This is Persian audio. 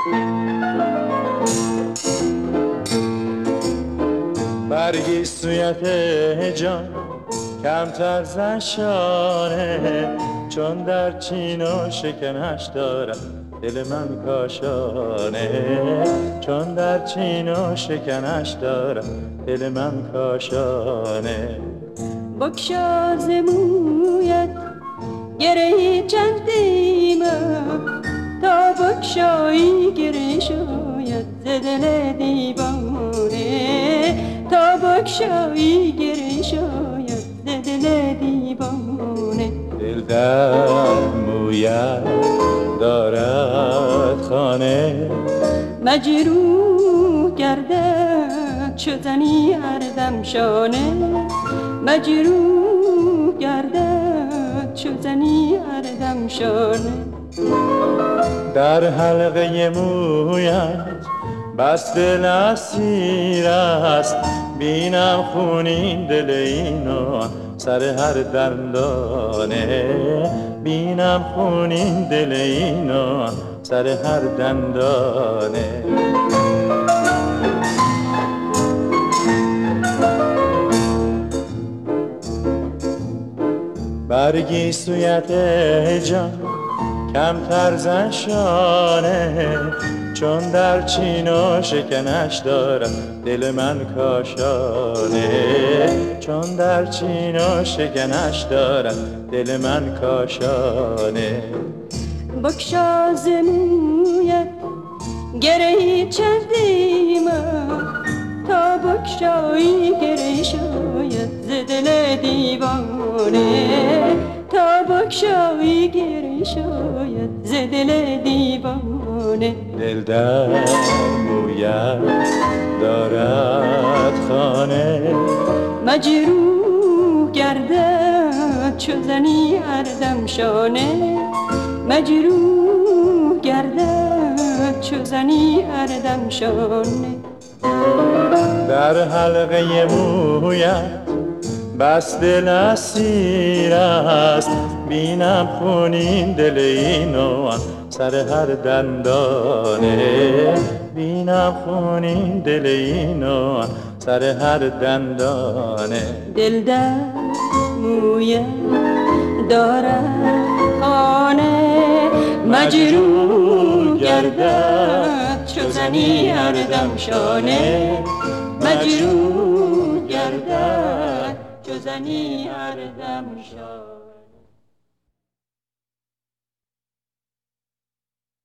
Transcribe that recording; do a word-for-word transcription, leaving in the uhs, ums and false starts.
برگی سویت جان کمتر زشانه، چون در چین و شکنش دارم دل من کاشانه، چون در چین و شکنش دارم دل من کاشانه. بگشا ز مویت گره چندیم تا بگشایی گره شاید ز دل دیوانه، تا بگشایی گره شاید ز دل دیوانه. دل در مویت دارد خانه، مجروح گردد چو زنی هر دم شانه، مجروح گردد چو زنی هر دم شانه. در حلقه مویت بس دل اسیر است، بینم خونین دل اینو سر هر دندانه، بینم خونین دل اینو سر هر دندانه. برگی سویت جان کمتر زشانه، چون در چین و شکنش دارم دل من کاشانه، چون در چین و شکنش دارم دل من کاشانه. بگشا ز مویت گره چندیم تا بگشایی گره شاید ز دل دیوانه، تا بگشایی گره شاید ز دل دیوانه. دل در مویت دارد خانه، مجروح گردد چو زنی هر دم شانه، مجروح گردد چو زنی هر دم شانه. در حلقه مویت بس دل اسیر است، بینم خونین دل اینو سر هر دندانه، بینم خونین دل اینو سر هر دندانه. دل در مویت دارد خانه، مجروح گردد چو زنی هر دم شانه، مجروح گردد چو زنی هر دم شانه.